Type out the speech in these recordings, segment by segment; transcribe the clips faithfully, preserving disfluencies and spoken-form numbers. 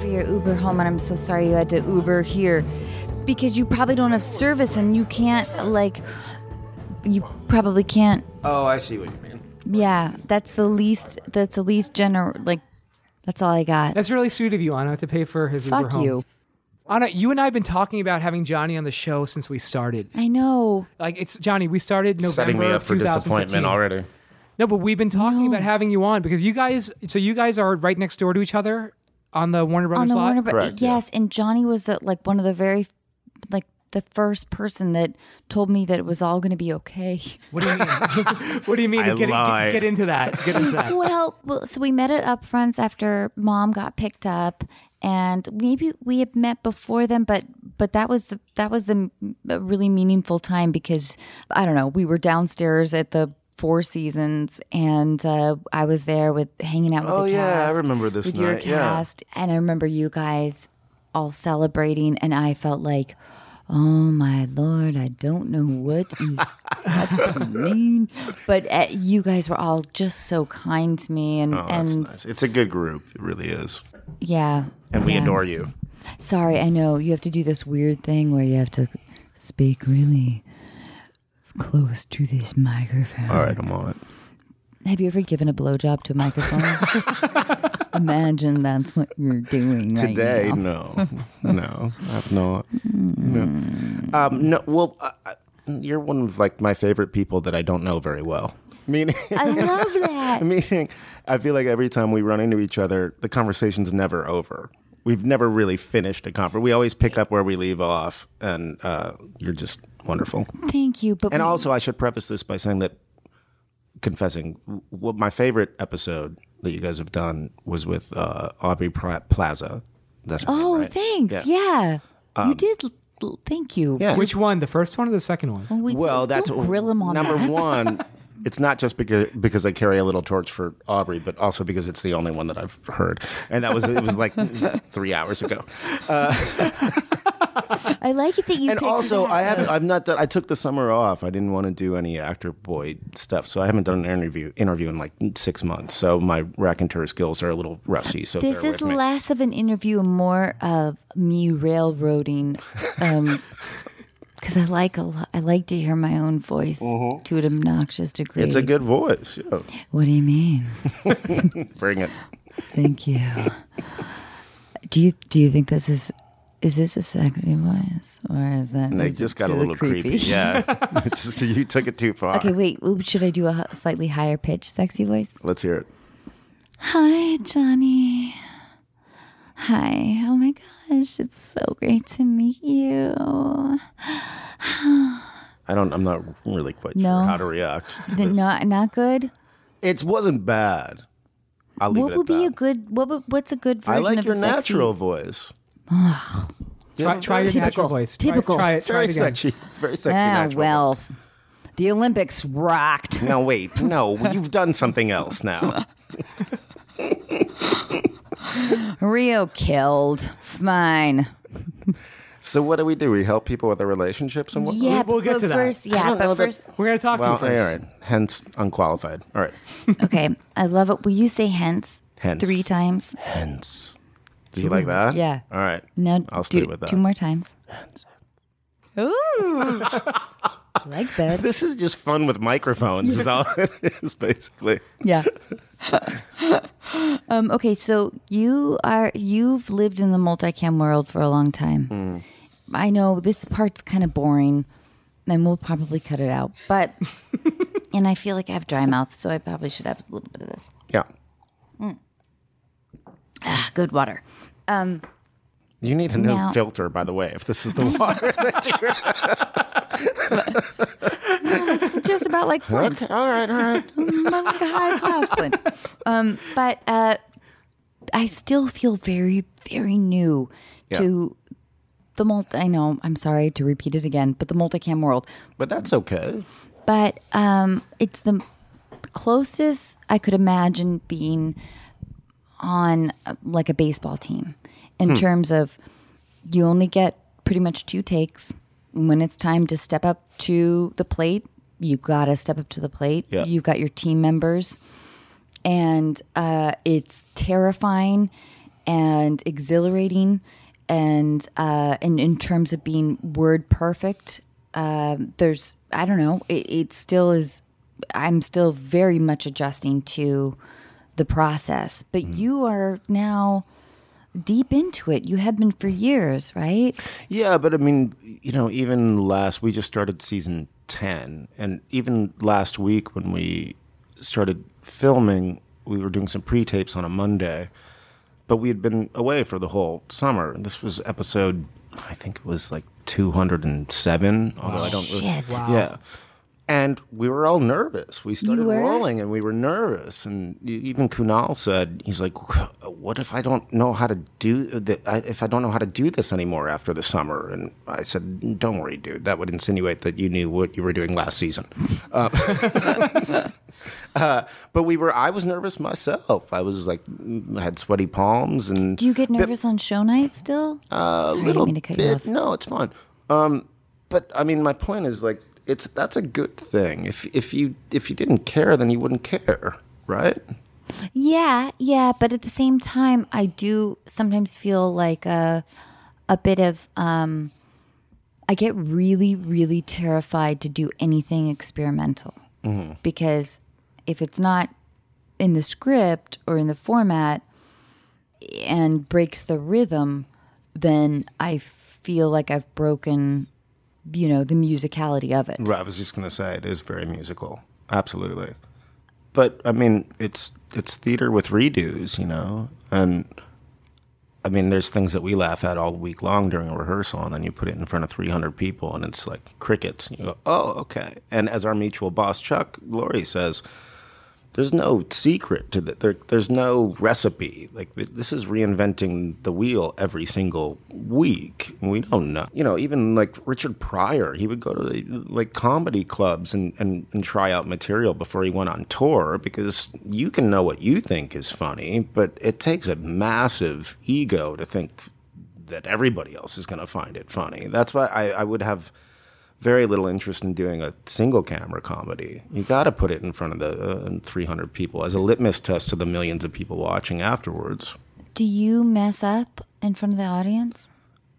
your Uber home, and I'm so sorry you had to Uber here because you probably don't have service and you can't, like, you probably can't. Oh, I see what you mean. Yeah, that's the least, that's the least general, like, that's all I got. That's really sweet of you, Anna, to pay for his Uber Fuck home. you. Anna, you and I have been talking about having Johnny on the show since we started. I know. Like, it's Johnny, we started November Setting me up for disappointment already. No, but we've been talking No. about having you on because you guys, so you guys are right next door to each other on the Warner Brothers On the lot? Warner Bros. Correct, yeah. Yes, and Johnny was the, like one of the very, like the first person that told me that it was all going to be okay. What do you mean? What do you mean? I get, lie. get, get into that. Get into that. well, well, so we met at Upfronts after Mom got picked up, and maybe we had met before then, but but that was the, that was the a really meaningful time because I don't know, we were downstairs at the Four Seasons, and uh, I was there with hanging out with Oh, the yeah, cast. I remember this with your night, yeah. cast, and I remember you guys all celebrating, and I felt like, oh my Lord, I don't know what is happening. But uh, you guys were all just so kind to me, and Oh, that's and nice. It's a good group. It really is. yeah, And we yeah. adore you. Sorry, I know you have to do this weird thing where you have to speak really close to this microphone. All right, I'm on it. Have you ever given a blowjob to a microphone? Imagine that's what you're doing right Today, now. no, no, I've not. No, um, no. Well, uh, uh, you're one of like my favorite people that I don't know very well. Meaning, I love that. meaning, I feel like every time we run into each other, the conversation's never over. We've never really finished a conversation. We always pick up where we leave off, and uh, you're just wonderful. Thank you. But And we- also, I should preface this by saying that, confessing, what my favorite episode that you guys have done was with uh, Aubrey Pla- Plaza. That's her name, oh, right? thanks. Yeah, you did. l- l- Thank you. Yeah. Which one? The first one or the second one? Well, we Well, don't, that's don't grill him on number that. one. It's not just because because I carry a little torch for Aubrey, but also because it's the only one that I've heard, and that was it was like three hours ago. I like it that you. And picked also, that. I haven't. I've not done. I took the summer off. I didn't want to do any actor boy stuff, so I haven't done an interview interview in like six months. So my raconteur skills are a little rusty. So This bear is with me. less of an interview and more of me railroading, um, because I like a lot. I like to hear my own voice to an obnoxious degree. It's a good voice. Yeah. What do you mean? Bring it. Thank you. Do you do you think this is is this a sexy voice or is that? And they is it just got a too little creepy. Yeah, It's just- you took it too far. Okay, wait. ooh, Should I do a h- slightly higher pitch sexy voice? Let's hear it. Hi, Johnny. Hi. Oh my gosh, it's so great to meet you. I don't. I'm not really quite No. sure how to react. to Th- this. Not not good. It wasn't bad. I'll leave What it would at be that. a good? What would, what's a good version I like of your a sexy? natural voice. Try, try your Typical. natural voice. Try- Typical. Try, it. Try Very it again. sexy. Very sexy Ah, natural well, voice. the Olympics rocked. No, wait. No, you've done something else now. Rio killed. Fine. So what do we do? We help people with their relationships and what? Yeah, we'll get but to that. first, I yeah, don't know but that- first, We're going to talk Well, to all you first. right. Hence, unqualified. All right. okay. I love it. Will you say hence, Hence. three times? Hence. Do you like that? Yeah. All right. No, I'll stay do, with that. two more times. Ooh, I like that. This is just fun with microphones. Is all it is, basically. Yeah. um, okay, so you are you've lived in the multicam world for a long time. Mm. I know this part's kind of boring, and we'll probably cut it out. But and I feel like I have dry mouth, so I probably should have a little bit of this. Yeah. Ah, good water. Um, You need a new Now- filter, by the way, if this is the water that you just about like Flint. Okay, all right, all right. like a high class Flint. Um, but uh, I still feel very, very new Yeah. to the multi. I know. I'm sorry to repeat it again, but the multicam world. But that's okay. But um, it's the closest I could imagine being on uh, like a baseball team in terms of you only get pretty much two takes. When it's time to step up to the plate, you got to step up to the plate. Yeah. You've got your team members, and uh, it's terrifying and exhilarating, and uh, and in terms of being word perfect, um, there's I don't know. It, it still is. I'm still very much adjusting to the process, but mm. you are now deep into it. You have been for years, right? Yeah, but I mean, you know, even last, we just started season ten, and even last week when we started filming, we were doing some pre-tapes on a Monday, but we had been away for the whole summer. And this was episode, I think it was like two hundred seven, although wow. I don't really, Shit. Wow. yeah. And we were all nervous. We started You were? rolling, and we were nervous. And even Kunal said, he's like, "What if I don't know how to do that? If I don't know how to do this anymore after the summer?" And I said, "Don't worry, dude. That would insinuate that you knew what you were doing last season." Uh, uh, but we were. I was nervous myself. I was like, I had sweaty palms. And do you get nervous on show night still? Uh, Sorry, a little I didn't mean to cut you bit. off. No, it's fine. Um, but I mean, my point is like. It's that's a good thing. If if you if you didn't care, then you wouldn't care, right? Yeah, yeah, but at the same time, I do sometimes feel like a a bit of um, I get really, really terrified to do anything experimental mm-hmm. because if it's not in the script or in the format and breaks the rhythm, then I feel like I've broken. You know, the musicality of it. Right, I was just going to say it is very musical. Absolutely. But, I mean, it's it's theater with redos, you know? And, I mean, there's things that we laugh at all week long during a rehearsal, and then you put it in front of three hundred people, and it's like crickets. And you go, oh, okay. And as our mutual boss, Chuck Lorre, says, there's no secret to that. There, there's no recipe. Like, this is reinventing the wheel every single week. We don't know. You know, even like Richard Pryor, he would go to the, like comedy clubs and, and, and try out material before he went on tour, because you can know what you think is funny, but it takes a massive ego to think that everybody else is going to find it funny. That's why I, I would have very little interest in doing a single camera comedy. You got to put it in front of the uh, three hundred people as a litmus test to the millions of people watching afterwards. Do you mess up in front of the audience?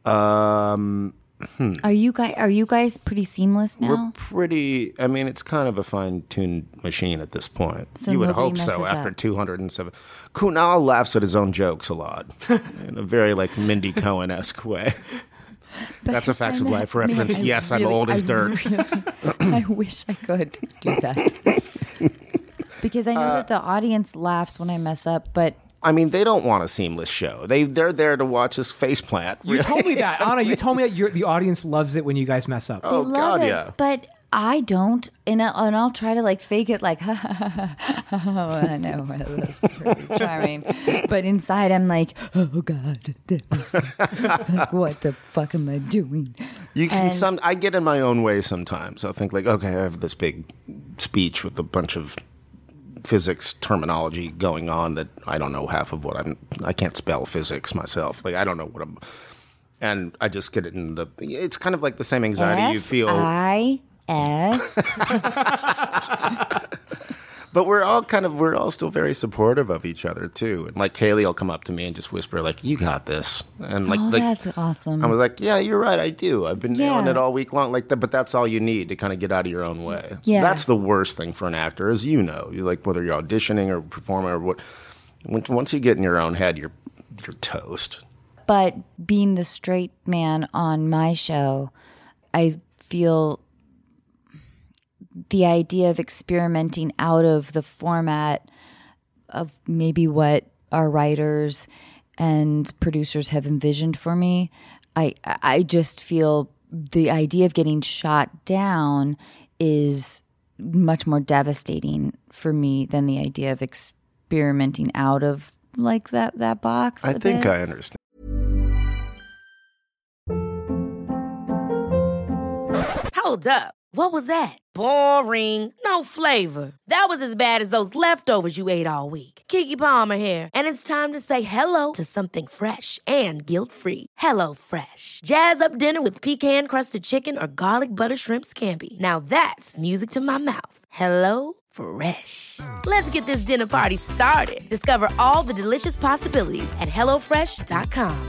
Um, hmm. Are you guys are you guys pretty seamless now? We're pretty. I mean, it's kind of a fine-tuned machine at this point. So you would nobody hope so messes after up. two hundred seven. Kunal laughs at his own jokes a lot in a very like Mindy Cohen-esque way. But That's a Facts I of know- Life reference. Man, I Yes, I'm really- old as I dirt. really- I wish I could do that. Because I know Uh, that the audience laughs when I mess up, but I mean, they don't want a seamless show. They they're there to watch us faceplant. You told me that, Anna. You told me that you're, the audience loves it when you guys mess up. Oh they love God, it. yeah. But I don't, and, I, and I'll try to like fake it, like, ha ha ha ha. Oh, I know that's pretty charming. But inside, I'm like, oh God, this, like, what the fuck am I doing? You can And- some. I get in my own way sometimes. I'll think like, okay, I have this big speech with a bunch of physics terminology going on that I don't know half of what I'm. I can't spell physics myself. Like I don't know what I'm. And I just get it in the. It's kind of like the same anxiety you feel. I S. But we're all kind of, we're all still very supportive of each other too. And like Kaylee will come up to me and just whisper like, you got this. And like, Oh, like that's awesome. I was like, yeah, you're right. I do. I've been nailing Yeah. it all week long. Like that, but that's all you need to kind of get out of your own way. Yeah. That's the worst thing for an actor, as you know, you like whether you're auditioning or performing or what, when- once you get in your own head, you're, you're toast. But being the straight man on my show, I feel the idea of experimenting out of the format of maybe what our writers and producers have envisioned for me. I I just feel the idea of getting shot down is much more devastating for me than the idea of experimenting out of like that that box. I a think bit. I understand. Hold up. What was that? Boring. No flavor. That was as bad as those leftovers you ate all week. Keke Palmer here. And it's time to say hello to something fresh and guilt-free. Hello Fresh. Jazz up dinner with pecan-crusted chicken or garlic butter shrimp scampi. Now that's music to my mouth. Hello Fresh. Let's get this dinner party started. Discover all the delicious possibilities at hello fresh dot com.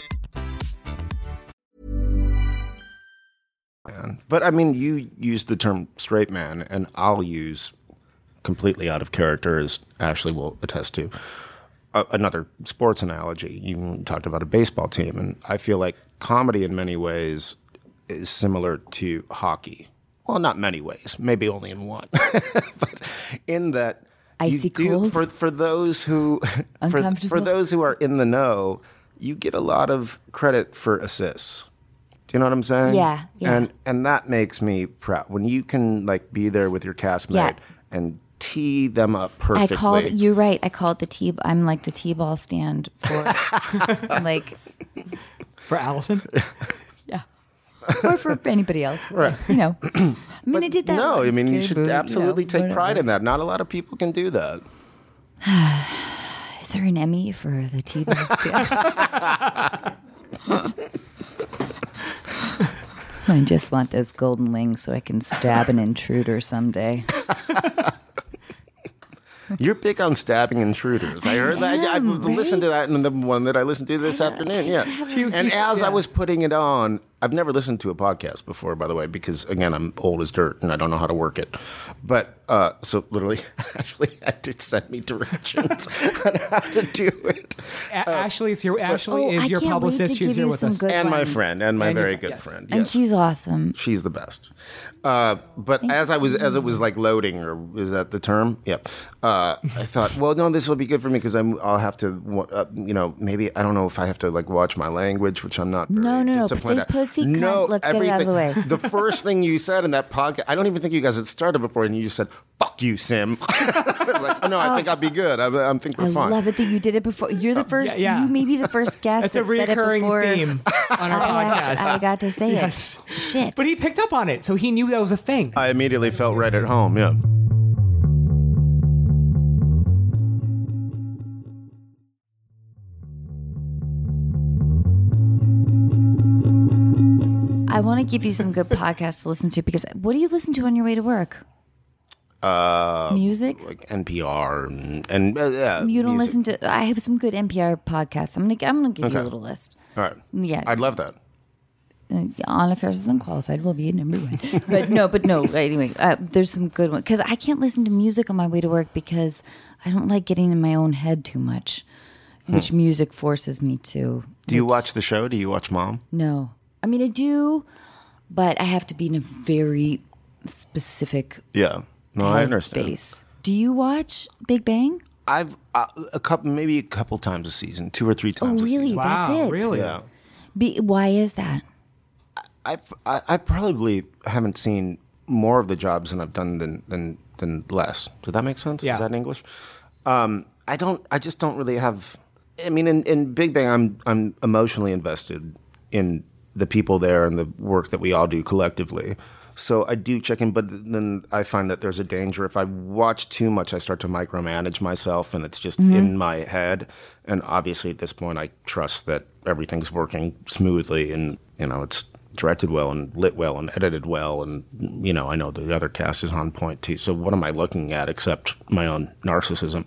But I mean, you use the term straight man, and I'll use completely out of character, as Ashley will attest to, a- another sports analogy. You talked about a baseball team, and I feel like comedy in many ways is similar to hockey. Well, not many ways, maybe only in one, but in that you Icy do, cold? for for those who for, Uncomfortable? for those who are in the know, you get a lot of credit for assists. Do you know what I'm saying? Yeah, yeah. And and that makes me proud when you can like be there with your castmate Yeah. and tee them up perfectly. I call it. You're right. I call it the T. I'm like the T-ball stand for like For Allison? yeah, or for anybody else. Right. You know. I mean, I did that. No, I once, mean you good should boot, absolutely know, take whatever. pride in that. Not a lot of people can do that. Is there an Emmy for the T-ball stand? I just want those golden wings so I can stab an intruder someday. You're big on stabbing intruders. I heard that. I, I am, listened to that in the one that I listened to this afternoon. Yeah. And as I was putting it on, I've never listened to a podcast before, by the way, because again, I'm old as dirt and I don't know how to work it. But uh, so literally, Ashley had to send me directions on how to do it. A- Ashley is here. Ashley Oh, is I your can't wait publicist. to She's give here you with some us. good And my ones. friend, and my And your very fr- good yes. friend. And Yes. she's awesome. She's the best. Uh, but as I was, as it was like loading, or is that the term? Yeah. Uh, I thought, well, no, this will be good for me because I'm, I'll have to, uh, you know, maybe I don't know if I have to like watch my language, which I'm not. Very No, no, no. disciplined Say at. pussy, cunt. No, Let's get it out of the way. everything- The first thing you said in that podcast, I don't even think you guys had started before, and you just said, "Fuck you, Sim." I was like, oh no, I think I'll be good. I, I think we're I fine. love it that you did it before. You're the first. Uh, yeah. You may be the first guest It's a that said it recurring before theme on our I, podcast. actually- I got to say Yes. it. Shit. But he picked up on it, so he knew that was a thing. I immediately felt right at home. Yeah. I want to give you some good podcasts to listen to because what do you listen to on your way to work? Uh, Music? like N P R and, and uh, yeah. You don't music. listen to. I have some good N P R podcasts. I'm gonna. I'm gonna give you a Okay. little list. All right. Yeah. I'd love that. Uh, On Affairs is Unqualified will be number one. But no, but no. Anyway, uh, there's some good ones because I can't listen to music on my way to work because I don't like getting in my own head too much, which music forces me to. Do you watch the show? Do you watch Mom? No, I mean I do, but I have to be in a very specific Yeah. No, I understand. space. Do you watch Big Bang? I've uh, a couple, maybe a couple times a season, two or three Oh, times. really? A season. Wow, That's it. really? Yeah. Be, why is that? I've, I I probably haven't seen more of the jobs than I've done than than than less. Does that make sense? Yeah. Is that in English? Um, I don't. I just don't really have. I mean, in, in Big Bang, I'm I'm emotionally invested in the people there and the work that we all do collectively. So I do check in, but then I find that there's a danger if I watch too much, I start to micromanage myself, and it's just in my head. And obviously, at this point, I trust that everything's working smoothly, and you know, it's directed well and lit well and edited well, and you know, I know the other cast is on point too. So what am I looking at except my own narcissism?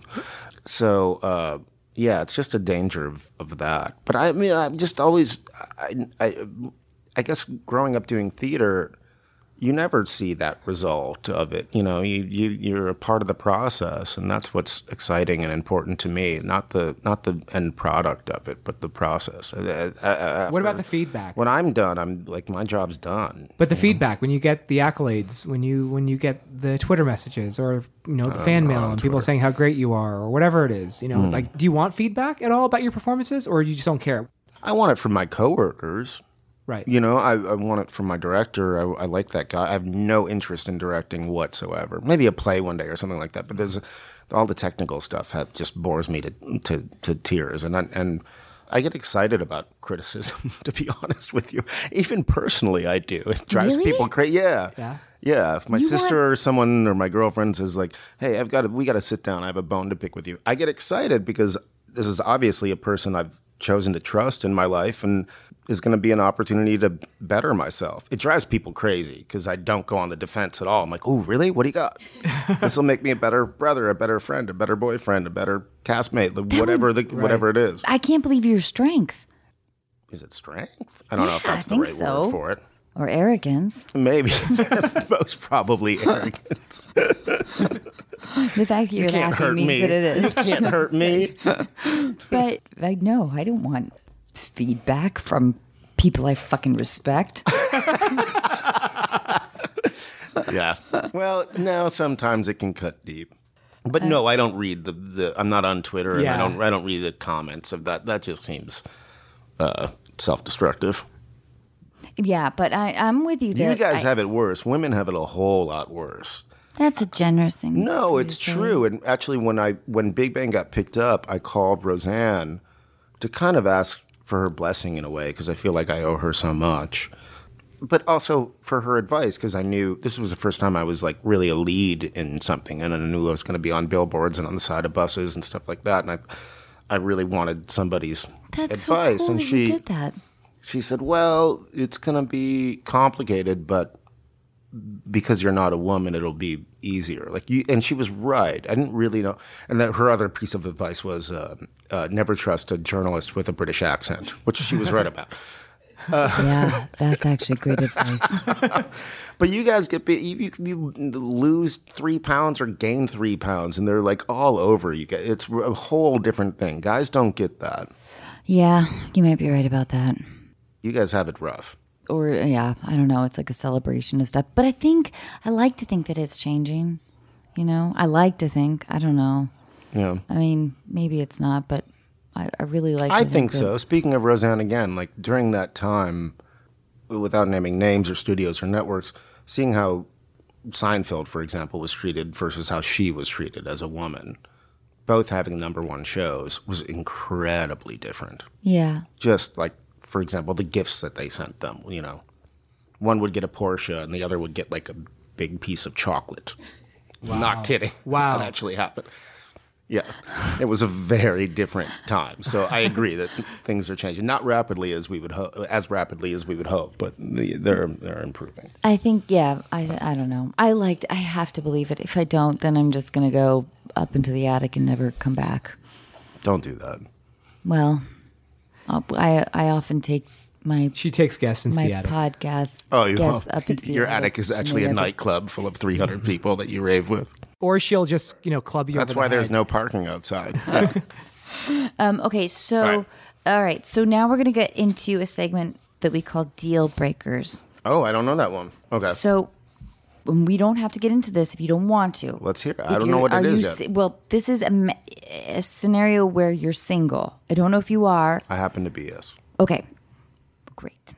So uh, yeah, it's just a danger of, of that. But I mean, I'm just always, I, I, I guess, growing up doing theater, you never see that result of it. You know, you, you you're a part of the process, and that's what's exciting and important to me. Not the not the end product of it, but the process. Uh, uh, uh, What about after- the feedback? When I'm done, I'm like, my job's done. But the feedback, when you get the accolades, when you when you get the Twitter messages or you know the fan mail and people saying how great you are or whatever it is, you know, like, do you want feedback at all about your performances, or you just don't care? I want it from my coworkers. Right. You know, I, I want it from my director. I, I like that guy. I have no interest in directing whatsoever. Maybe a play one day or something like that. But there's all the technical stuff have, just bores me to to, to tears. And I, and I get excited about criticism. To be honest with you, even personally, I do. It drives Really? people crazy. Yeah. Yeah. Yeah, if my You sister want- or someone or my girlfriend says like, "Hey, I've got to, we got to sit down. I have a bone to pick with you." I get excited because this is obviously a person I've chosen to trust in my life and is going to be an opportunity to better myself. It drives people crazy because I don't go on the defense at all. I'm like, "Oh, really? What do you got?" This will make me a better brother, a better friend, a better boyfriend, a better castmate, whatever the whatever it is. I can't believe your strength Is it strength? I don't know if Yeah, I that's the think right so. word for it. or arrogance. Maybe it's most probably arrogance. The fact that you're Can't laughing hurt means me. that it is. You can't hurt me. But I know I don't want feedback from people I fucking respect. Yeah. Well, no, sometimes it can cut deep. But no, I don't read the, the I'm not on Twitter and I Yeah. don't I don't read the comments of that. That just seems uh, self-destructive. Yeah, but I, I'm with you You there. guys I- have it worse. Women have it a whole lot worse. That's a generous thing. No, for you it's to say. true. And actually, when I when Big Bang got picked up, I called Roseanne to kind of ask for her blessing in a way because I feel like I owe her so much, but also for her advice because I knew this was the first time I was like really a lead in something, and I knew I was going to be on billboards and on the side of buses and stuff like that, and I I really wanted somebody's That's advice, so cool and that she you did that. she said, "Well, it's going to be complicated, but." Because you're not a woman, it'll be easier. Like you, and she was right. I didn't really know. And that her other piece of advice was uh, uh, never trust a journalist with a British accent, which she was right about. Yeah, that's actually great advice. But you guys get bit, you, you, you lose three pounds or gain three pounds, and they're like all over you. Get it's a whole different thing. Guys don't get that. Yeah, you might be right about that. You guys have it rough. Or yeah, I don't know. It's like a celebration of stuff. But I think I like to think that it's changing. You know, I like to think. I don't know. Yeah. I mean, maybe it's not, but I, I really like. I to think that- so. Speaking of Roseanne again, like during that time, without naming names or studios or networks, seeing how Seinfeld, for example, was treated versus how she was treated as a woman, both having number one shows, was incredibly different. Yeah. Just like, for example, the gifts that they sent them, you know, one would get a Porsche and the other would get like a big piece of chocolate. Not kidding. Wow. That actually happened. Yeah, it was a very different time. So I agree that things are changing, not rapidly as we would hope, as rapidly as we would hope, but the, they're they're improving. I think, yeah, I, I don't know. I liked, I have to believe it. If I don't, then I'm just going to go up into the attic and never come back. Don't do that. Well, I'll- I, I often take my She takes guests into my the attic. podcast Oh, you guests up into the your attic. attic is and actually they a never- nightclub full of three hundred people that you rave with. Or she'll just, you know, club you That's over why the there's head. no parking outside. Um, okay, so All right. all right, so now we're gonna get into a segment that we call deal breakers. Oh, I don't know that one. Okay, So um, we don't have to get into this if you don't want to. let's hear it. If I don't know you're- what are it is you yet. si- Well, this is a, ma- a scenario where you're single. I don't know if you are. I happen to be, yes. Okay, great.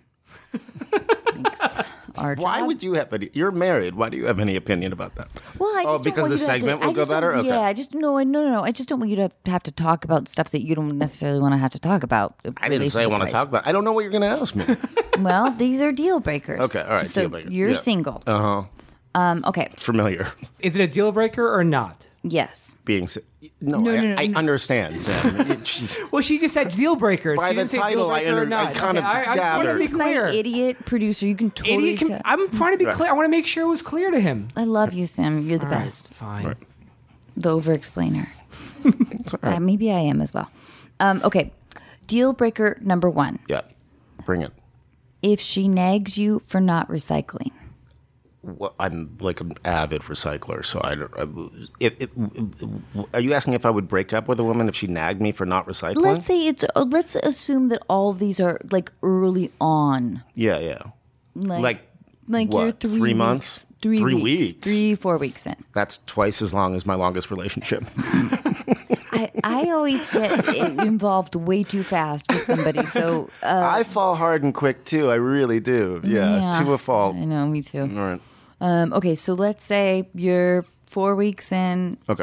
Thanks. Our Why job- would you have any? You're married. Why do you have any opinion about that? Well, I just oh, don't because want the you to have to- segment I will go just don't- better. Okay. Yeah, I just no, no, no, no. I just don't want you to have to talk about stuff that you don't necessarily want to have to talk about. I didn't say I want to talk about. I don't know what you're going to ask me. Well, these are deal breakers. Okay, all right, So deal breakers. you're Yeah. single. Uh huh. Um, okay. Familiar. Is it a deal breaker or not? Yes. Being si- no, No, I, no, no, I no. understand, Sam. It- she- Well, she just said deal breakers. By she the didn't say title, deal I breaker or under- I not. kind of I, I just want to gathered. be This is my clear. idiot producer. You can totally Idiot. Can, tell. I'm trying to be Right. clear. I want to make sure it was clear to him. I love you, Sam. You're the All right, best. fine. The over-explainer. It's all right. Uh, maybe I am as well. Um, okay. Deal breaker number one. Yeah, bring it. If she nags you for not recycling. Well, I'm like an avid recycler, so I don't. I, if, if, are you asking if I would break up with a woman if she nagged me for not recycling? Let's say it's. Uh, let's assume that all of these are like early on. Yeah, yeah. Like, Like, like what, you're three, three weeks- months? Three, Three weeks, weeks? Three, four weeks in. That's twice as long as my longest relationship. I, I always get involved way too fast with somebody. So uh, I fall hard and quick too. I really do. Yeah, to a fault. I know, me too. All right. Um, okay, so let's say you're four weeks in. Okay.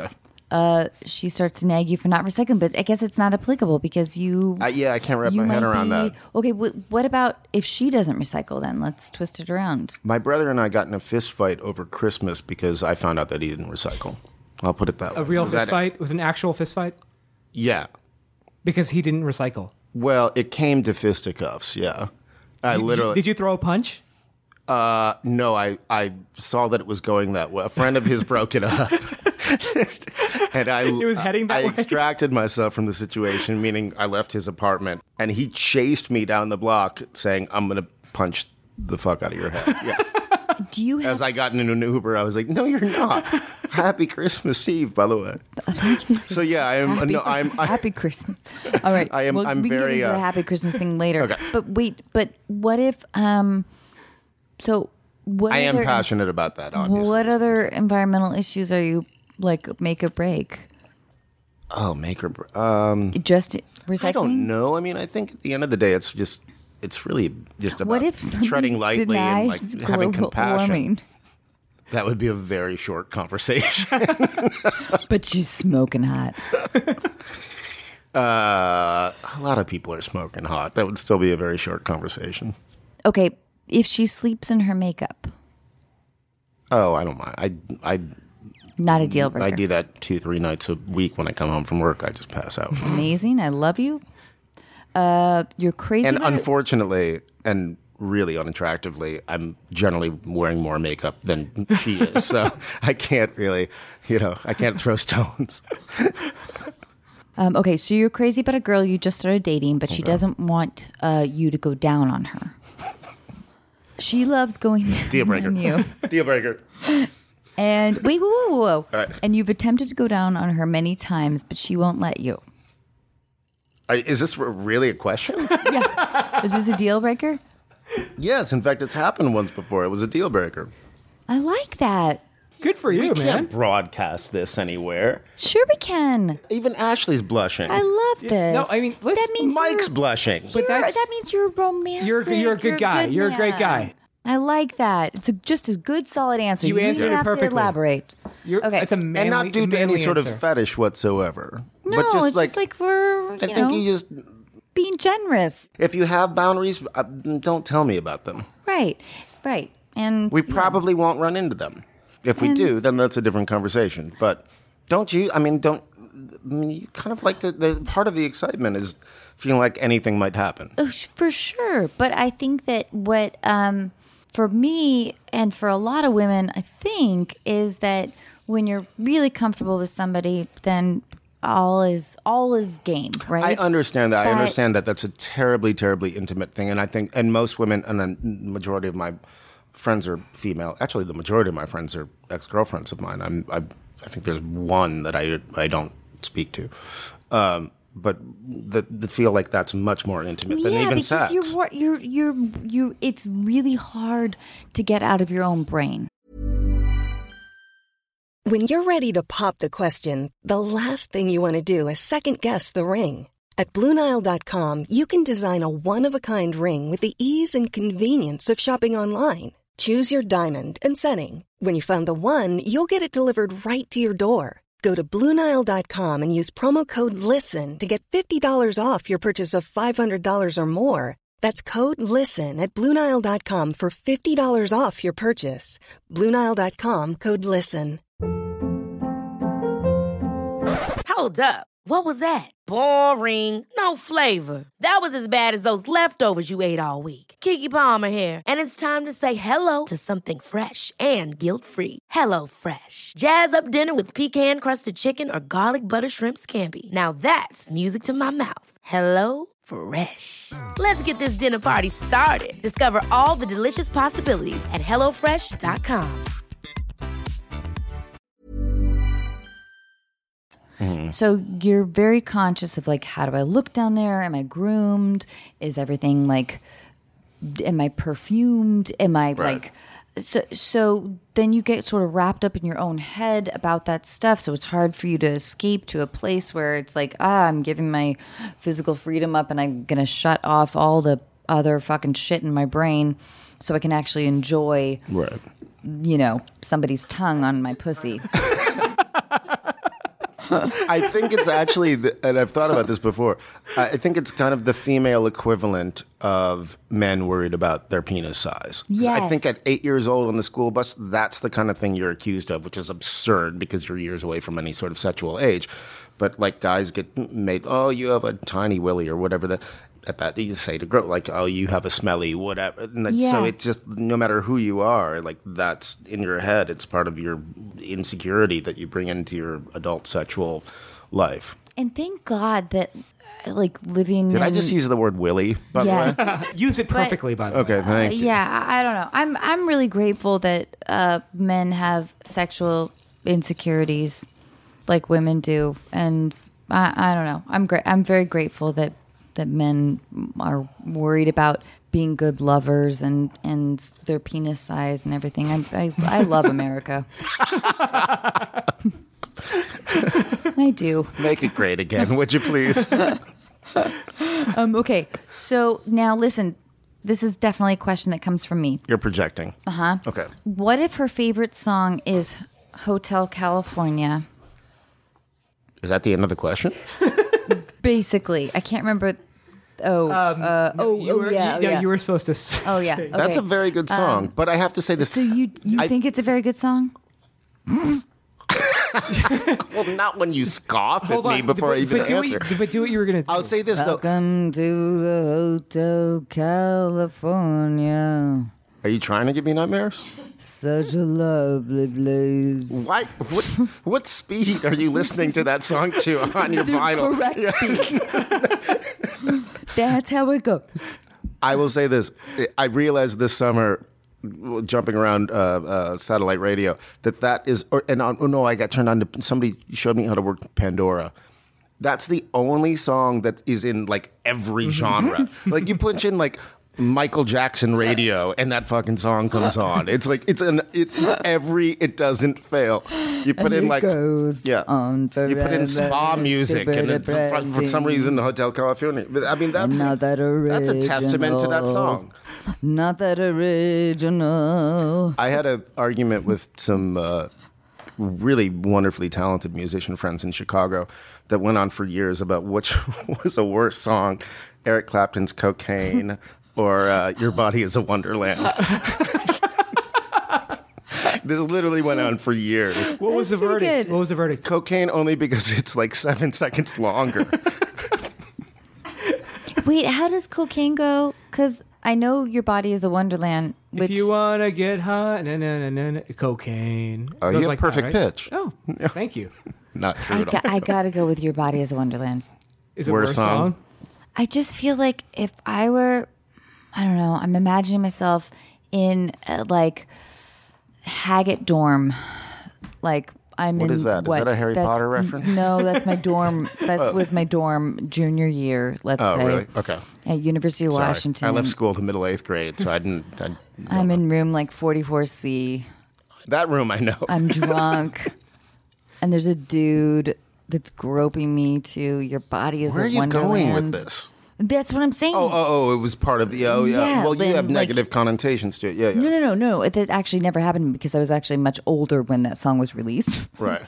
uh, she starts to nag you for not recycling. But I guess it's not applicable because you. Uh, yeah, I can't wrap you my head might around be, that. Okay, w- what about if she doesn't recycle? Then let's twist it around. My brother and I got in a fist fight over Christmas because I found out that he didn't recycle. I'll put it that way. A real Was fist that- fight? It was an actual fist fight? Yeah. Because he didn't recycle. Well, it came to fisticuffs. Yeah. I Did you- literally. Did you throw a punch? Uh, no, I, I saw that it was going that way. A friend of his broke it up. and I, It was heading that I way? extracted myself from the situation, meaning I left his apartment, and he chased me down the block saying, I'm going to punch the fuck out of your head. Yeah. Do you have As I got into an Uber, I was like, no, you're not. Happy Christmas Eve, by the way. So, yeah, I am. happy, no, I'm. I, happy Christmas? All right, I am- Well, I'm we can very, get into uh, the happy Christmas thing later. Okay. But wait, but what if um, so what? I am other, passionate about that, obviously. What other environmental issues are you like make or break? Oh, make or break. Um, Just recycling? I don't know. I mean, I think at the end of the day, it's just, it's really just about What if somebody treading lightly and like denies having global compassion. warming? That would be a very short conversation. But she's smoking hot. uh, a lot of people are smoking hot. That would still be a very short conversation. Okay, if she sleeps in her makeup, Oh, I don't mind. I, I, not a deal breaker. I do that two, three nights a week when I come home from work. I just pass out. Amazing. I love you. Uh, you're crazy. And about it? unfortunately, and really unattractively, I'm generally wearing more makeup than she is. So I can't really, you know, I can't throw stones. Um, okay, so you're crazy about a girl you just started dating, but she doesn't want uh, you to go down on her. She loves going down Deal breaker. on you. Deal breaker. And wait, whoa, whoa, whoa, whoa. All right. And you've attempted to go down on her many times, but she won't let you. Are- Is this really a question? Yeah. Is this a deal breaker? Yes. In fact, it's happened once before. It was a deal breaker. I like that. Good for you, We man. can't broadcast this anywhere. Sure we can. Even Ashley's blushing. I love this. No, I mean, listen, that means Mike's you're, blushing. But you're- that's- that means you're romantic. You're a- you're a good guy. You're a great man. guy. I like that. It's a, just a good, solid answer. You don't answered even it have perfectly. to elaborate. You're, Okay. It's a manly, and not due to any manly sort answer. of fetish whatsoever. No, but just it's like, just like we're, you I know, think you just, being generous. if you have boundaries, uh, don't tell me about them. Right, right. And We yeah. probably won't run into them. If we And- do, then that's a different conversation. But don't you? I mean, don't. I mean, you kind of like to, the part of the excitement is feeling like anything might happen. Oh, sh- for sure. But I think that what, um, for me and for a lot of women, I think, is that when you're really comfortable with somebody, then all is all is game, right? I understand that. I But- understand that that's a terribly, terribly intimate thing, and I think, and most women, and the majority of my friends are female. Actually, the majority of my friends are ex-girlfriends of mine. I'm, I, I think there's one that I, I don't speak to, um, but the, the feel like that's much more intimate than yeah, even because sex. you're wor- you're you're you. It's really hard to get out of your own brain. When you're ready to pop the question, the last thing you want to do is second-guess the ring. At Blue Nile dot com, you can design a one-of-a-kind ring with the ease and convenience of shopping online. Choose your diamond and setting. When you find the one, you'll get it delivered right to your door. Go to Blue Nile dot com and use promo code LISTEN to get fifty dollars off your purchase of five hundred dollars or more. That's code LISTEN at Blue Nile dot com for fifty dollars off your purchase. Blue Nile dot com, code LISTEN. Hold up. What was that? Boring. No flavor. That was as bad as those leftovers you ate all week. Keke Palmer here. And it's time to say hello to something fresh and guilt-free. Hello Fresh. Jazz up dinner with pecan-crusted chicken or garlic butter shrimp scampi. Now that's music to my mouth. Hello Fresh. Let's get this dinner party started. Discover all the delicious possibilities at hello fresh dot com. So you're very conscious of like, how do I look down there? Am I groomed? Is everything like, am I perfumed? Am I like, so, so then you get sort of wrapped up in your own head about that stuff. So it's hard for you to escape to a place where it's like, ah, I'm giving my physical freedom up and I'm going to shut off all the other fucking shit in my brain so I can actually enjoy, Right. you know, somebody's tongue on my pussy. I think it's actually, the, and I've thought about this before, I think it's kind of the female equivalent of men worried about their penis size. 'Cause Yes. I think at eight years old on the school bus, that's the kind of thing you're accused of, which is absurd because you're years away from any sort of sexual age. But like guys get made, oh, you have a tiny willy or whatever. The, at that, you say to girl, like, oh, you have a smelly whatever. And then, Yeah. So it's just, no matter who you are, like that's in your head. It's part of your insecurity that you bring into your adult sexual life. And thank God that, like, living. Did in, I just use the word willy, by Yes. the way? Use it perfectly, by the way. Okay, thank you. Yeah, I I don't know. I'm I'm really grateful that uh, men have sexual insecurities like women do, and I, I don't know. I'm great. I'm very grateful that that men are worried about being good lovers and and their penis size and everything. I'm, I I love America. I do. Make it great again, would you please? Um, okay, so now listen. This is definitely a question that comes from me. You're projecting. Uh huh. Okay. What if her favorite song is Hotel California? Is that the end of the question? Basically, I can't remember. Oh, uh, oh, You oh, were, yeah, you, oh, no, yeah. you were supposed to. s- Oh, yeah. say- Okay. That's a very good song, but I have to say this. So you you I- think it's a very good song? Well, not when you scoff Hold at me on, before but, I even but do answer. What, you- but do what you were gonna do. I'll say this though. Welcome to the Hotel California. Are you trying to give me nightmares? Such a lovely place. Why? What, what speed are you listening to that song to on your vinyl? Correct speed. That's how it goes. I will say this. I realized this summer, jumping around uh, uh, satellite radio, that that is, or, and uh, oh no, I got turned on to, somebody showed me how to work Pandora. That's the only song that is in like every genre. Like you punch in like Michael Jackson radio and that fucking song comes on. It's like, it's an, it, every, it doesn't fail. You put And in it like, goes yeah, on you put in forever, spa music and super it's for, for some reason the Hotel California. But, I mean, that's, Not that that's a testament to that original. song. Not that original. I had an argument with some uh, really wonderfully talented musician friends in Chicago that went on for years about which was a worse song, Eric Clapton's Cocaine or uh, Your Body is a Wonderland. This literally went on for years. What was the That's pretty verdict? good. What was the verdict? Cocaine only because it's like seven seconds longer. Wait, how does cocaine go? Because I know Your Body is a Wonderland. Which If you wanna get high, na, na, na, na, na, cocaine. Oh, Goes you have like that, perfect right? pitch. Oh, thank you. Not true I, at all. got, I gotta go with Your Body is a Wonderland. Is it Worst worst song? song? I just feel like if I were, I don't know, I'm imagining myself in uh, like Haggett dorm. Like I'm What in. is that? Is what, that a Harry that's- Potter reference? No, that's my dorm. That was my dorm junior year, let's Oh, say. really? Okay. At University of Sorry. Washington. I left school to middle eighth grade, so I didn't. I, I'm in room like forty-four C. that room I know. I'm drunk. And there's a dude that's groping me to Your Body is Where a are you Wonderland. going with this? That's what I'm saying. Oh, oh, oh, it was part of the, oh, yeah. Yeah, well, you then, have like- negative connotations to it. Yeah, yeah. No, no, no, no. That actually never happened because I was actually much older when that song was released. Right.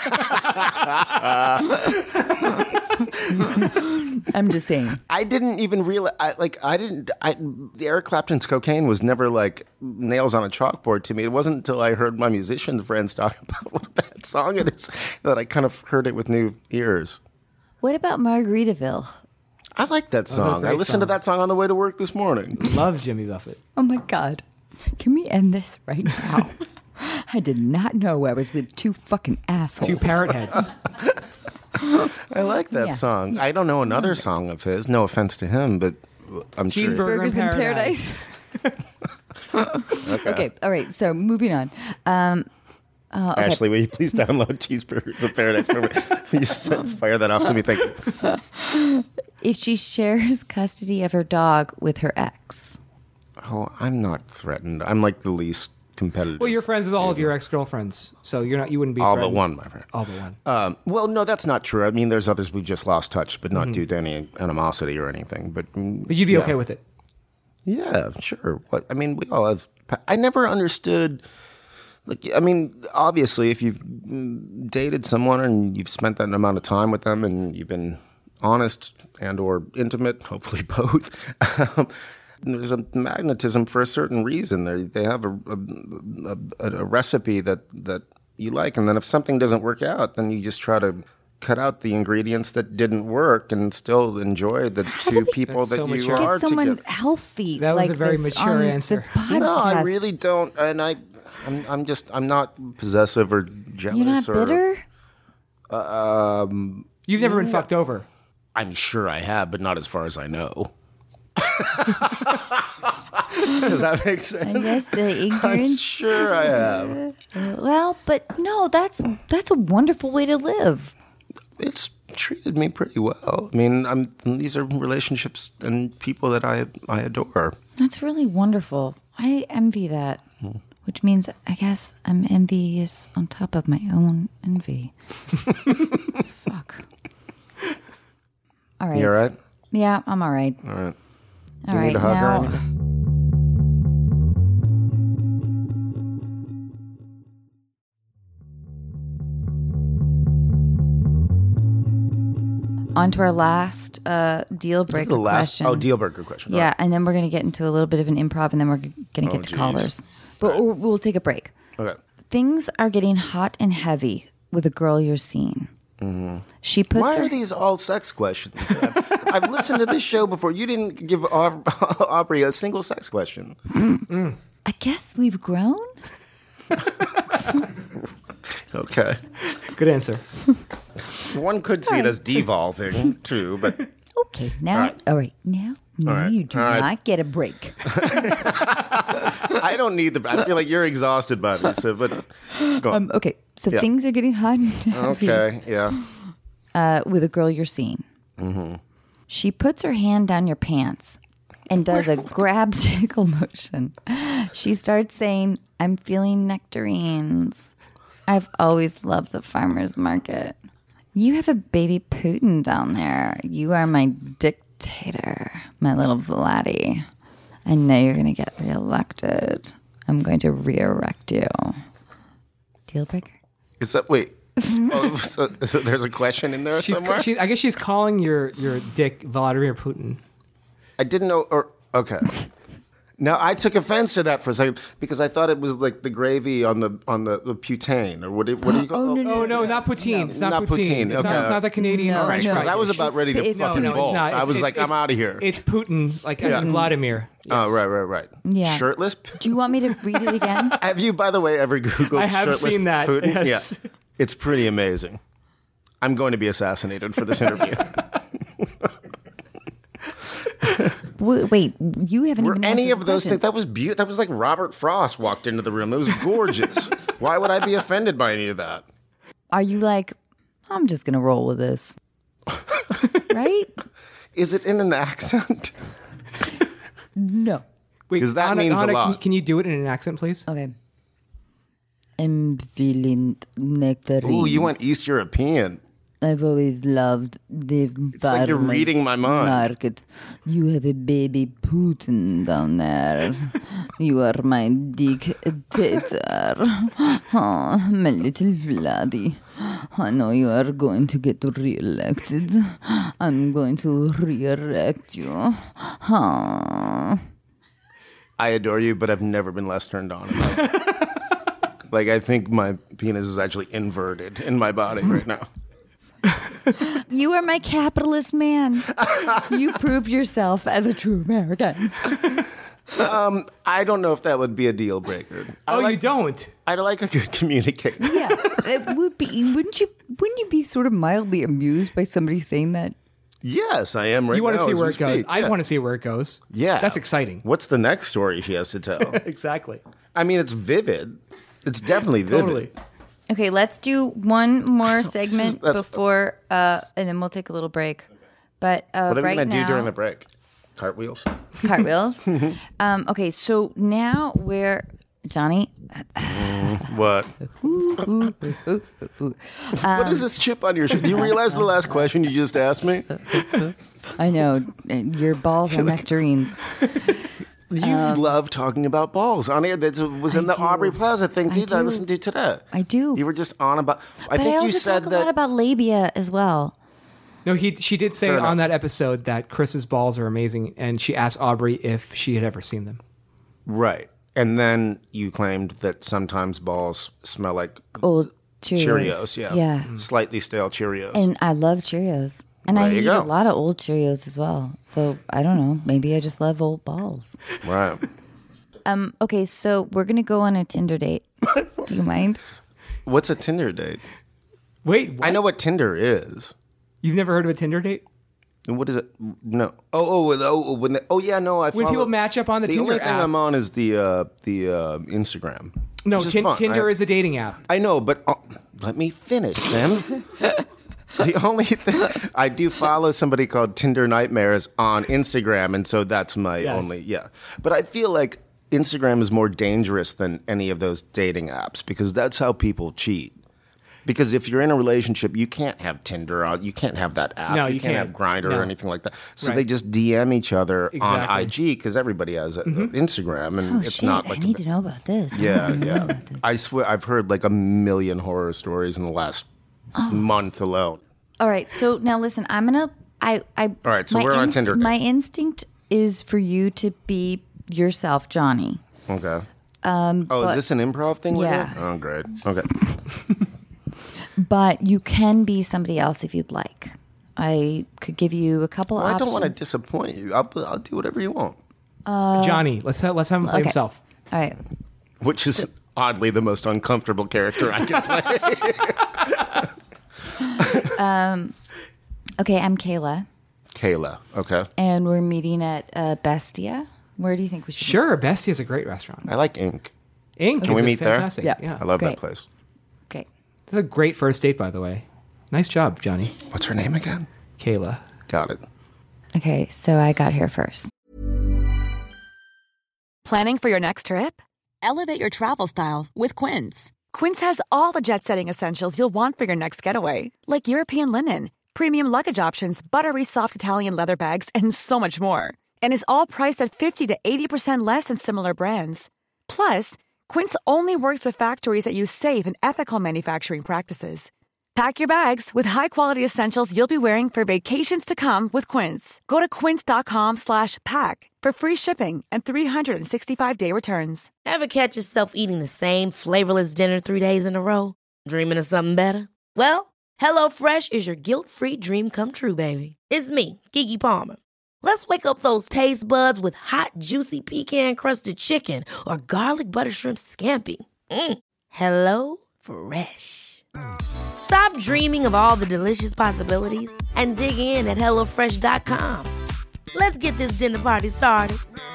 I'm just saying. I didn't even realize, I, like, I didn't, I, the Eric Clapton's Cocaine was never like nails on a chalkboard to me. It wasn't until I heard my musician friends talk about what a bad song it is that I kind of heard it with new ears. What about Margaritaville? I like that song. I great listened to song. that song on the way to work this morning. Love Jimmy Buffett. Oh my God. Can we end this right now? I did not know I was with two fucking assholes. Two parrot heads. I like that Yeah. song. I don't know another song of his. No offense to him, but I'm sure. Cheeseburger Burgers in Paradise. Okay. Okay, all right. So moving on. Um, uh, okay. Ashley, will you please download Cheeseburgers of Paradise for me? You just fire that off to me. Thank you. If she shares custody of her dog with her ex. Oh, I'm not threatened. I'm like the least competitive. Well, you're friends with all of your ex-girlfriends, so you're not. You wouldn't be all threatened. but one, my friend. All but one. Um, well, no, that's not true. I mean, there's others we've just lost touch, but not Mm-hmm. due to any animosity or anything. But mm, But you'd be yeah. okay with it. Yeah, sure. What I mean, we all have. I never understood Look, I mean, obviously, if you've dated someone and you've spent that amount of time with them and you've been honest and or intimate, hopefully both, um, there's a magnetism for a certain reason. They they have a, a, a, a recipe that, that you like, and then if something doesn't work out, then you just try to cut out the ingredients that didn't work and still enjoy the two people That's that so you mature. are Get someone together. healthy. That was like a very this mature on the answer. No, I podcast. really don't, and I, I'm, I'm just, I'm not possessive or jealous. You're not or, bitter? Um, You've never been fucked over. I'm sure I have, but not as far as I know. Does that make sense? I guess the I'm ignorance. sure I have. Well, but no, that's that's a wonderful way to live. It's treated me pretty well. I mean, I'm these are relationships and people that I I adore. That's really wonderful. I envy that. Which means I guess I'm envious on top of my own envy. Fuck. All right. You all right? Yeah, I'm all right. All right. All you right. need a hug or now, anything? on to our last uh, deal This is breaker the last question. oh deal breaker question. Yeah, All right. and then we're going to get into a little bit of an improv, and then we're going to get Oh, to geez. callers. But we'll, we'll take a break. Okay. Things are getting hot and heavy with a girl you're seeing. Mm-hmm. She puts Why her. are these all sex questions? I've, I've listened to this show before. You didn't give Au- Aubrey a single sex question. I guess we've grown. Okay. Good answer. One could see it as devolving too, but Okay, now, all All right, right. now, now right, you do all right. not get a break. I don't need the. I feel like you're exhausted by this. So, but go on. Um, okay, so Yeah. things are getting hot and heavy Okay. Yeah. uh, with a girl you're seeing. Mm-hmm. She puts her hand down your pants and does a grab tickle motion. She starts saying, "I'm feeling nectarines. I've always loved the farmer's market. You have a baby Putin down there. You are my dictator, my little Vladdy. I know you're going to get reelected. I'm going to re-erect you." Deal breaker? Is that wait? Oh, so, there's a question in there She's, somewhere. she, I guess she's calling your your dick Vladimir Putin. I didn't know. Or okay. No, I took offense to that for a second because I thought it was like the gravy on the on the, the poutine or what? Do, what do you call? it? Oh no, not poutine. It's not, not poutine. poutine, It's, not, okay. it's not the Canadian No, French no. fry Because I was dish. about ready to It's- no, fucking no, it's bolt. not. I It's- was it's- like, I'm it's- out of here. It's Putin, like as Yeah. in Vladimir. Oh, right, right, right. Yeah. Shirtless. Do you want me to read it again? Have you, by the way, ever Googled I have shirtless seen that, Putin? yes. Yeah. It's pretty amazing. I'm going to be assassinated for this interview. W- Wait, you haven't Were even any answered of the those question. things? That was beautiful. That was like Robert Frost walked into the room. It was gorgeous. Why would I be offended by any of that? Are you like, I'm just going to roll with this? Right? Is it in an accent? No. Wait, 'Cause that Anna, means a Anna, lot. Can, can you do it in an accent, please? Okay. I'm feeling nectarine. Ooh, you went East European. I've always loved the It's like you're farmer's reading my mind. market. You have a baby Putin down there. You are my dictator. Oh, my little Vladdy. I know you are going to get re-elected. I'm going to re-erect you. Oh. I adore you, but I've never been less turned on about it. Like, I think my penis is actually inverted in my body right now. You are my capitalist man. You proved yourself as a true American. I don't know if that would be a deal breaker. I Oh, like, you don't? I like a good communicator. Yeah, it would be. Wouldn't you? Wouldn't you be sort of mildly amused by somebody saying that? Yes, I am right You want now to see as where we it goes. speak. I Yeah. want to see where it goes. Yeah. That's exciting. What's the next story she has to tell? Exactly. I mean, it's vivid. It's definitely vivid. Totally. Okay, let's do one more segment That's- before, uh, and then we'll take a little break. But uh, What are we right going to now, do during the break? Cartwheels? cartwheels. um, okay, so now we're Johnny. What? what is this chip on your shoulder? Do you realize the last question you just asked me? I know uh, your balls are nectarines. You love talking about balls on air. That was in I the do. Aubrey Plaza thing I too that I do. listened to today. I do. You were just on about. I but think I also you said talk a that. lot about labia as well. No, he she did say Fair on enough. that episode that Chris's balls are amazing, and she asked Aubrey if she had ever seen them. Right. And then you claimed that sometimes balls smell like Old Cheerios. Cheerios. Yeah. Yeah. Slightly stale Cheerios. And I love Cheerios. And There I you eat go. a lot of old Cheerios as well. So I don't know. Maybe I just love old balls. right. Um. Okay, so we're going to go on a Tinder date. Do you mind? What's a Tinder date? Wait, what? I know what Tinder is. You've never heard of a Tinder date? And what is it? No. Oh, oh, oh, when they, oh, yeah. No, I. When follow- people match up on the, The Tinder only thing app. I'm on is the uh, the uh, Instagram. no, which is Tin- fun. Tinder I, is a dating app. I know, but uh, let me finish, Sam. The only thing I do follow somebody called Tinder Nightmares on Instagram, and so that's my Yes. only yeah. But I feel like Instagram is more dangerous than any of those dating apps because that's how people cheat. Because if you're in a relationship, you can't have Tinder on, you can't have that app, No, you, you can't, can't. have Grindr No. or anything like that. So Right. they just D M each other on Exactly. I G because everybody has a, Instagram, and Oh, it's shit. not I like need a, to know about this. I yeah, don't know yeah. about this. I swear, I've heard like a million horror stories in the last Oh. month alone. All right. So now listen, I'm going to. I, I, All right, so we're on Tinder date. My instinct is for you to be yourself, Johnny. Okay. Um, oh, is this an improv thing? with Yeah. it? Oh, great. Okay. But you can be somebody else if you'd like. I could give you a couple Well, I options. don't want to disappoint you. I'll, I'll do whatever you want. Johnny, let's have, let's have him play okay. himself. All right. Which is oddly the most uncomfortable character I can play. Okay, I'm Kayla, Kayla. Okay. and we're meeting at uh, Bestia. Where do you think we should? Sure, Bestie is a great restaurant. I like Ink. Ink Can is we a meet there? fantastic. Yeah. yeah. I love Great. that place. Okay. That's a great first date, by the way. Nice job, Johnny. What's her name again? Kayla. Got it. Okay, so I got here first. Planning for your next trip? Elevate your travel style with Quince. Quince has all the jet-setting essentials you'll want for your next getaway, like European linen, premium luggage options, buttery soft Italian leather bags, and so much more. And is all priced at fifty to eighty percent less than similar brands. Plus, Quince only works with factories that use safe and ethical manufacturing practices. Pack your bags with high-quality essentials you'll be wearing for vacations to come with Quince. Go to quince.com slash pack for free shipping and three sixty-five day returns. Ever catch yourself eating the same flavorless dinner three days in a row? Dreaming of something better? Well, HelloFresh is your guilt-free dream come true, baby. It's me, Keke Palmer. Let's wake up those taste buds with hot, juicy pecan-crusted chicken or garlic butter shrimp scampi. Mm. Hello Fresh. Stop dreaming of all the delicious possibilities and dig in at hello fresh dot com. Let's get this dinner party started.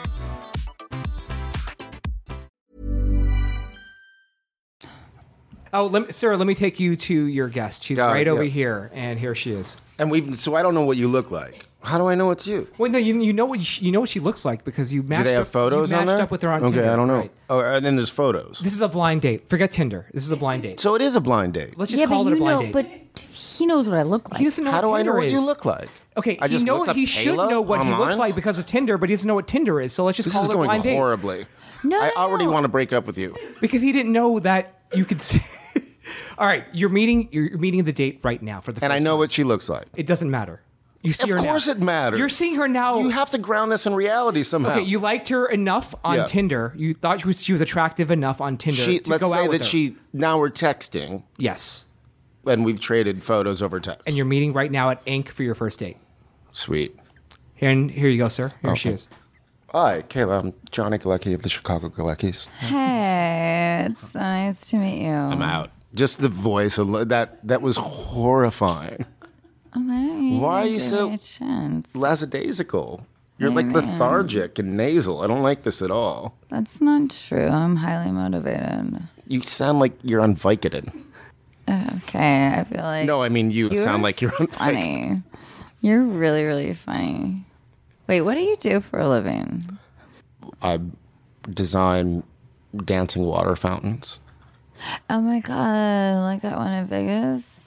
Oh, let me, Sarah, let me take you to your guest. She's Got it, right over yeah. here, and here she is. And we've so I don't know what you look like. How do I know it's you? Well, no, you, you know what she, you know what she looks like because you matched Do they have up, photos you on matched there? up with her on okay, Tinder. I don't know. Right. Oh, and then there's photos. This is a blind date. Forget Tinder. This is a blind date. So it is a blind date. Let's just yeah, call but it a you blind know, date. but he knows what I look like. He doesn't know How what do I Tinder know what is. you look like? Okay, I he just know looked up he should Kayla know what he looks online? like because of Tinder, but he doesn't know what Tinder is. So let's just This call is it a going blind date horribly. No, I no, already no. want to break up with you. because he didn't know that you could. See. All right, you're meeting. You're meeting the date right now for the. And first I know time. what she looks like. It doesn't matter. You see Of her course now. it matters. You're seeing her now. You have to ground this in reality somehow. Okay, you liked her enough on Yeah. Tinder. You thought she was, she was attractive enough on Tinder she, to let's go say out that with her. she, now we're texting, Yes, and we've traded photos over text. and you're meeting right now at Ink for your first date. Sweet. Here, and here you go, sir. Here she Okay. is. Hi, Kayla. I'm Johnny Galecki of the Chicago Galeckis. Hey, it's so nice to meet you. I'm out. Just the voice, al- that that was horrifying. Oh, why don't you Why are you give so- me a chance? Lackadaisical. You're Hey, like man. lethargic and nasal. I don't like this at all. That's not true. I'm highly motivated. You sound like you're on Vicodin. Okay, I feel like No, I mean you you're sound like you're on Vicodin. funny. You're really, really funny. Wait, what do you do for a living? I design dancing water fountains. Oh my god, like that one in Vegas?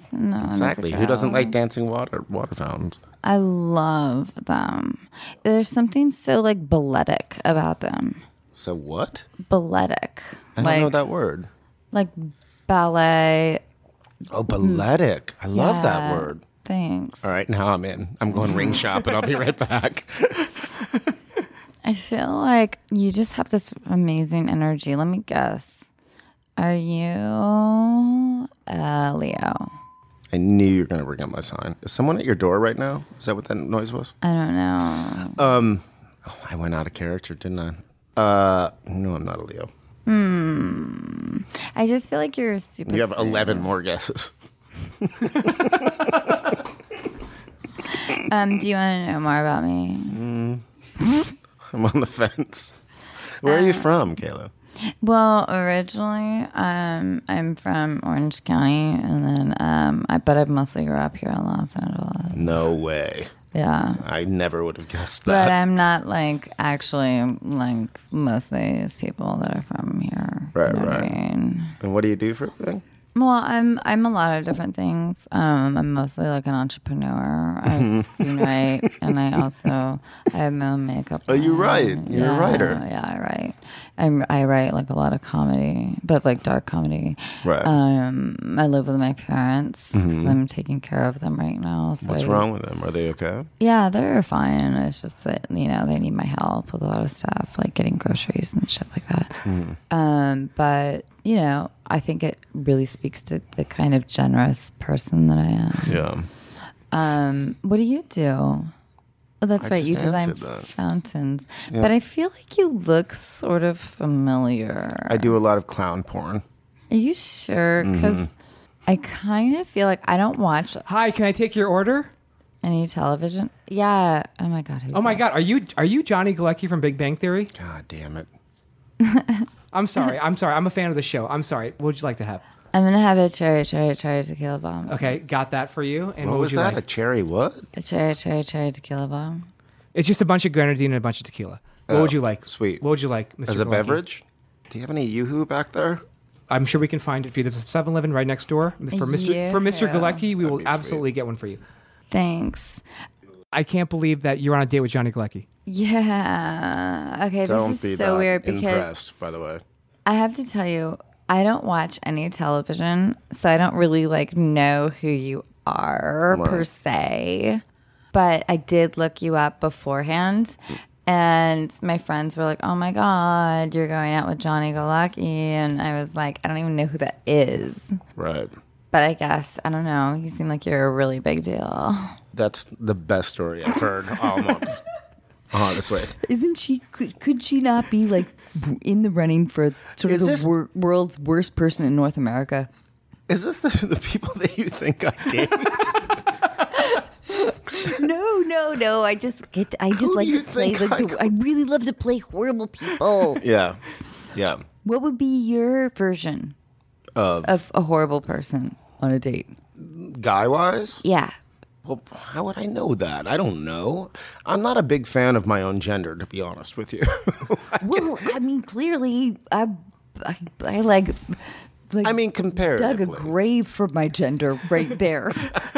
No, I never Exactly. Who doesn't go. like dancing water water fountains? I love them. There's something so like balletic about them. So what? Balletic. I don't like, know that word. Like ballet. Oh, balletic. I love Yeah, that word. Thanks. All right, now I'm in. I'm going ring shopping. I'll be right back. I feel like you just have this amazing energy. Let me guess. Are you a Leo? I knew you were going to bring up my sign. Is someone at your door right now? Is that what that noise was? I don't know. Um, oh, I went out of character, didn't I? Uh, no, I'm not a Leo. Hmm. I just feel like you're super. You have creative. eleven more guesses. Um, do you want to know more about me? Mm. I'm on the fence. Where are you from, Kayla? Well, originally, um, I'm from Orange County, and then, um, I but I mostly grew up here in Los Angeles. No way. Yeah, I never would have guessed but that. I'm not like actually like most of these people that are from here. Right, you know what I right. mean? And what do you do for a living? Well, I'm I'm a lot of different things. Um, I'm mostly like an entrepreneur. I screenwrite, and I also I have my own makeup. Oh, you line. write. You're a yeah, writer. Yeah, I write. I'm, I write like a lot of comedy, but like dark comedy. Right. Um, I live with my parents because I'm taking care of them right now. So What's I- wrong with them? Are they okay? Yeah, they're fine. It's just that, you know, they need my help with a lot of stuff, like getting groceries and shit like that. Um, but, you know, I think it really speaks to the kind of generous person that I am. Yeah. Um, what do you do? Oh, that's I right. just You design answered that. fountains. But I feel like you look sort of familiar. I do a lot of clown porn. Are you sure? Because I kind of feel like I don't watch Hi, can I take your order? any television. Yeah. Oh, my God. who's Oh my this? God, are you are you Johnny Galecki from Big Bang Theory? God damn it. I'm sorry. I'm sorry. I'm a fan of the show. I'm sorry. What would you like to have? I'm going to have a cherry, cherry, cherry tequila bomb. Okay, got that for you. And What, what, was would you that? like? A cherry what? A cherry, cherry, cherry tequila bomb. It's just a bunch of grenadine and a bunch of tequila. What Oh, would you like? sweet. What would you like, Mister As a Galecki? beverage? Do you have any Yoo-hoo back there? I'm sure we can find it for you. There's a seven eleven right next door. For Mister For Mister Yeah. Galecki, we will That'd be absolutely get one for you. Thanks. I can't believe that you're on a date with Johnny Galecki. Yeah. Okay, Don't this be is so that weird because impressed, by the way. I have to tell you, I don't watch any television, so I don't really like know who you are Right. per se. But I did look you up beforehand, and my friends were like, "Oh my God, you're going out with Johnny Galecki," and I was like, "I don't even know who that is." Right. But I guess I don't know. You seem like you're a really big deal. That's the best story I've heard, almost. Honestly. Isn't she? Could, could she not be like in the running for sort Is of the this- wor- world's worst person in North America? Is this the, the people that you think I date? No, no, no. I just get. I just Who do like you to play. think Like I the, I really love to play horrible people. Yeah. Yeah. What would be your version Of of a horrible person on a date? guy-wise? Yeah. Well, how would I know that? I don't know. I'm not a big fan of my own gender, to be honest with you. Well, I mean, clearly, I, I, I like. Like I mean, dug a comparatively. grave for my gender right there.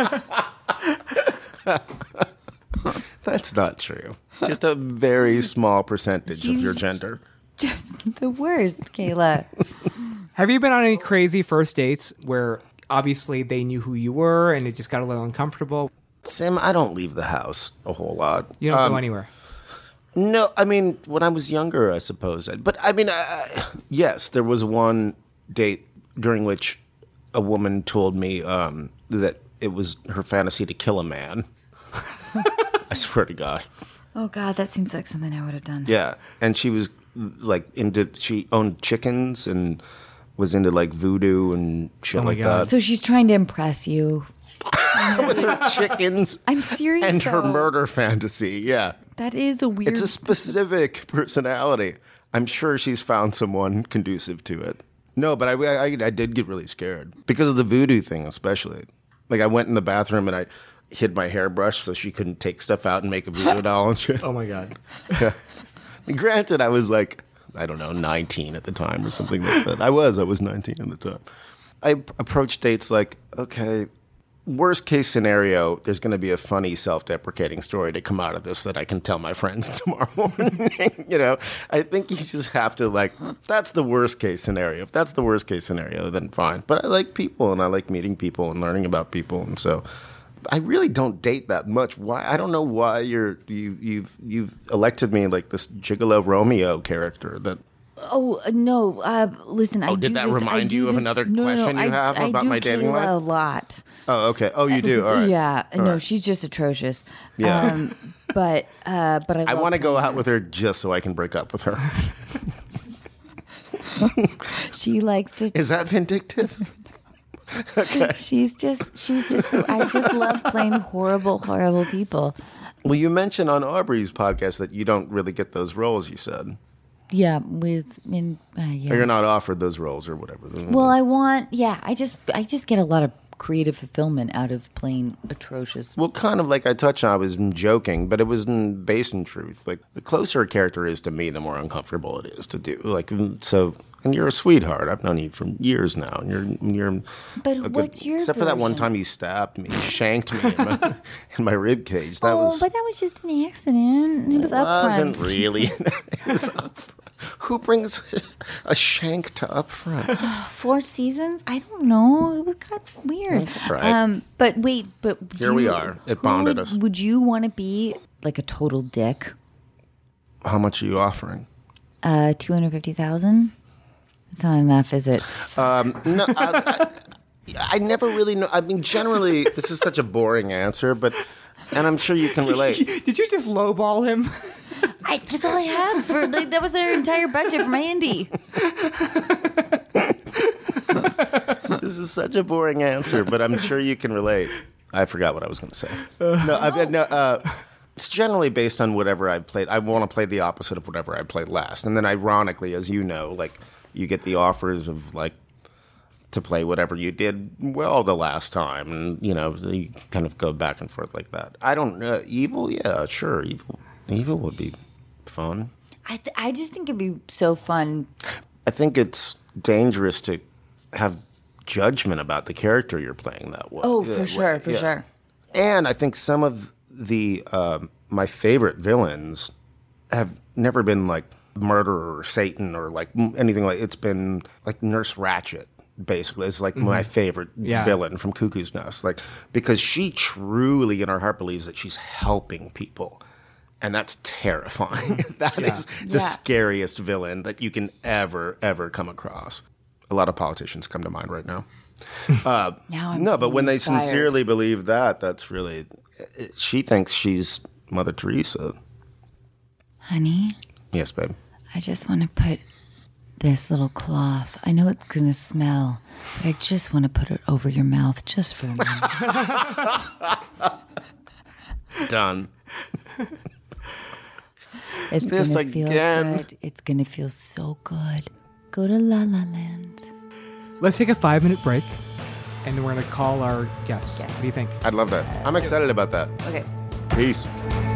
That's not true. Just a very small percentage of your gender. Just the worst, Kayla. Have you been on any crazy first dates where obviously they knew who you were and it just got a little uncomfortable? Sam, I don't leave the house a whole lot. You don't Um, go anywhere. No, I mean, when I was younger, I suppose. I- But I mean, I, yes, there was one date during which a woman told me um, that it was her fantasy to kill a man. I swear to God. Oh God, that seems like something I would have done. Yeah, and she was like into. She owned chickens and was into like voodoo and shit Oh my like God. that. So she's trying to impress you. With her chickens I'm serious. and her though. murder fantasy. Yeah, That is a weird. it's a specific personality. I'm sure she's found someone conducive to it. No, but I, I, I did get really scared because of the voodoo thing, especially. Like I went in the bathroom and I hid my hairbrush so she couldn't take stuff out and make a voodoo doll and shit. Oh my God. Granted, I was like, I don't know, nineteen at the time or something like that. I was, I was nineteen at the time. I approached dates like, okay, worst case scenario, there's going to be a funny self-deprecating story to come out of this that I can tell my friends tomorrow morning. You know, I think you just have to like, that's the worst case scenario. If that's the worst case scenario, then fine. But I like people and I like meeting people and learning about people. And so I really don't date that much. Why? I don't know why you're, you, you've, you've elected me like this Gigolo Romeo character that, Oh no! Uh, listen, Oh, I did do that this, remind I do you of this- another no, no, no, question you I, have I about do my dating Kayla life? a lot. oh, okay. Oh, you do? All right. Yeah, All no, right. she's just atrocious. Yeah. Um, but uh, but I, I love want to go playing out with her just so I can break up with her. She likes to. Is that vindictive? She's just. She's just. I just love playing horrible, horrible people. Well, you mentioned on Aubrey's podcast that you don't really get those roles, you said. Yeah, with in uh, yeah. Or you're not offered those roles or whatever. Well, I want. Yeah, I just. I just get a lot of creative fulfillment out of playing atrocious. Well, kind of like I touched on, I was joking, but it was in, based in truth. Like, the closer a character is to me, the more uncomfortable it is to do. Like, so, and you're a sweetheart. I've known you for years now. And you're, you're. But a good- what's your Except for that one version? time you stabbed me, shanked me in my, in my rib cage. That oh, was. but that was just an accident. It was wasn't upfront. really. It was up, who brings a shank to upfront? Four seasons? I don't know. It was kind of weird. That's all right. Um, but wait, but do Here we you- are. It who bonded would, us. Would you want to be like a total dick? How much are you offering? Uh, two hundred fifty thousand. It's not enough, is it? No, I, I, I never really know. I mean, generally, this is such a boring answer, but, and I'm sure you can relate. Did you just lowball him? I, that's all I had for. Like, that was our entire budget for my indie. This is such a boring answer, but I'm sure you can relate. I forgot what I was going to say. No, I, no uh, it's generally based on whatever I've played. I want to play the opposite of whatever I played last. And then ironically, as you know, like, you get the offers of, like, to play whatever you did well the last time. And, you know, you kind of go back and forth like that. I don't know. Evil? Yeah, sure. Evil. Evil would be fun. I th- I just think it'd be so fun. I think it's dangerous to have judgment about the character you're playing that way. Oh, Yeah, for sure, way, for yeah. sure. And I think some of the um, my favorite villains have never been like Murderer or Satan or like m- anything like. It's been like Nurse Ratched. Basically, it's like my favorite Yeah. villain from Cuckoo's Nest, like because she truly in her heart believes that she's helping people. And that's terrifying. That is the Yeah. scariest villain that you can ever, ever come across. A lot of politicians come to mind right now. Uh, Now I'm no, but when they inspired. sincerely believe that, that's really. It, she thinks she's Mother Teresa. Honey, Yes, babe. I just want to put this little cloth. I know it's going to smell, but I just want to put it over your mouth just for a minute. Done. It's This going to feel again. good. It's going to feel so good. Go to La La Land. Let's take a five minute break and we're going to call our guests. Yes. What do you think? I'd love that. I'm excited about that. Okay. Peace.